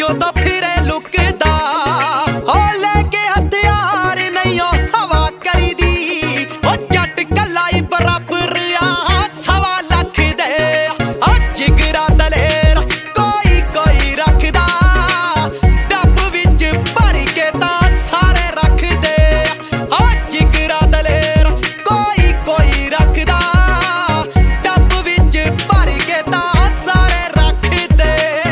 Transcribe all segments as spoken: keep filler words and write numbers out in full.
ਅੱਗਿਓ ਤੋਂ ਫਿਰੇ ਲੁਕਦਾ ਹੋ ਲੈ ਕੇ ਹਥਿਆਰ ਨਹੀਂ ਉਹ ਹਵਾ ਕਰੀਦੀ ਉਹ ਜੱਟ ਕੱਲਾ ਹੀ ਬਰਾਬਰ ਆ ਸਵਾ ਲੱਖ ਦੇ ਆ ਜਿਗਰਾ ਦਲੇਰ ਕੋਈ ਕੋਈ ਰੱਖਦਾ ਡੱਬ ਵਿੱਚ ਭਰ ਕੇ ਤਾਂ ਸਾਰੇ ਰੱਖਦੇ ਆ ਜਿਗਰਾ ਦਲੇਰ ਕੋਈ ਕੋਈ ਰੱਖਦਾ ਡੱਬ ਵਿੱਚ ਭਰ ਕੇ ਤਾਂ ਸਾਰੇ ਰੱਖਦੇ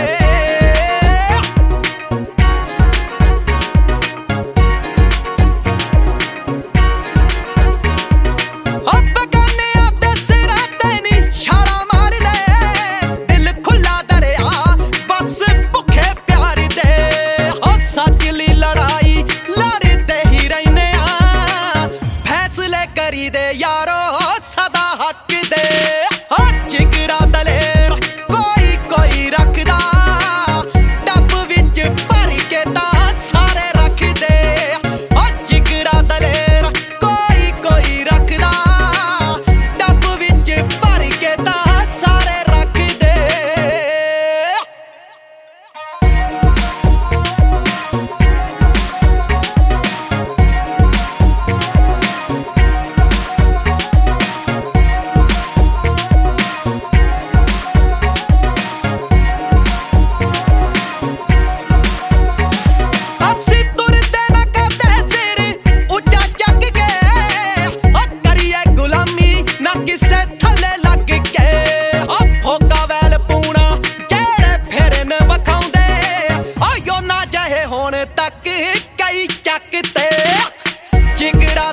ਦੇ ਯਾਰੋ ਸਦਾ ਹੱਕ ਦੇ ਹੋ ਜਿਗਰਾ ਦਲੇਰ ਕੋਈ ਕੋਈ ਰੱਖਦਾ ਡੱਬ ਵਿੱਚ ਭਰ ਕੇ ਤਾਂ ਸਾਰੇ ਰੱਖਦੇ ਹੋ ਜਿਗਰਾ ਦਲੇਰ ਕੋਈ ਕੋਈ ਰੱਖਦਾ ਡੱਬ ਵਿੱਚ ਭਰ ਕੇ ਤਾਂ ਸਾਰੇ ਰੱਖਦੇ ਕਿਸੇ ਥੱਲੇ ਲੱਗ ਕੇ ਆ ਫੋਕਾ ਵੈਲ ਪੂਣਾ ਜਿਹੜੇ ਫਿਰਨ ਵਖਾਉਂਦੇ ਓ ਯੋ ਨਾ ਜਹੇ ਹੁਣ ਤੱਕ ਕਈ ਚੱਕ ਤੇ ਜਿਗਰਾ